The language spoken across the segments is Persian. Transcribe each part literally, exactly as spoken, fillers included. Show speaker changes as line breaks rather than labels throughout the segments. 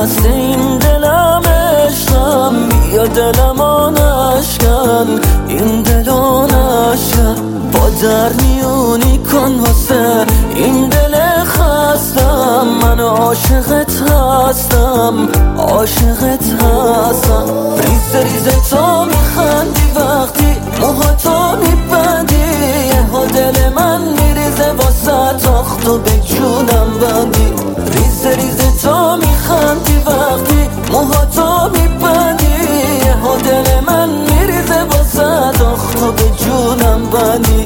هست این دلم عشقم، بیا دلمو نشکن، این دلو نشکن. با در میونی کن واسه این دل خستم، من عاشقت هستم، عاشقت هستم. ریز ریز تو میخندی وقتی موهاتو میبندی، یهو دل من میریزه واسه تاخت و به جونم بندی. ریز ریز تو میخندی وقتی موهاتو میبندی، یهو دل من میریزه واسه تاخت و به جونم بندی.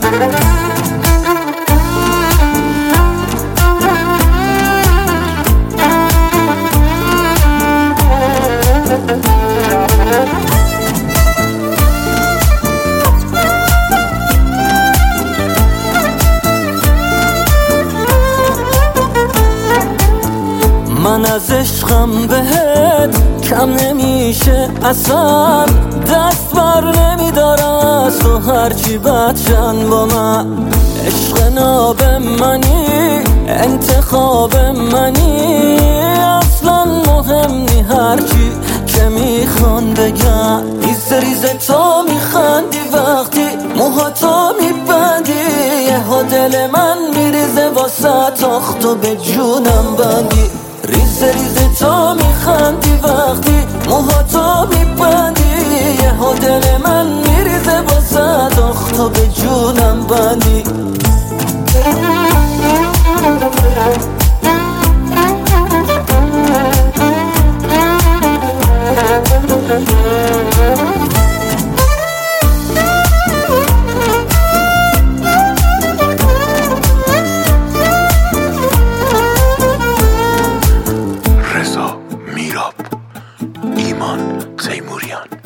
من از عشقم بهت کم نمیشه اصلا، دست بر نمیدارم از تو هرچی بدشن با من. عشق ناب منی، انتخاب منی، اصلا مهم نی هرچی که میخوان بگن. ریز ریز تو میخندی وقتی موهاتو میبندی، یهو دل من میریزه واسه تاخت و به جونم بندی. ریز ریز تو میخندی وقتی موهاتو میبندی، یهو دل من میریزه واسه تاخت و به جونم بندی.
رضا میراب، ایمان تیموریان.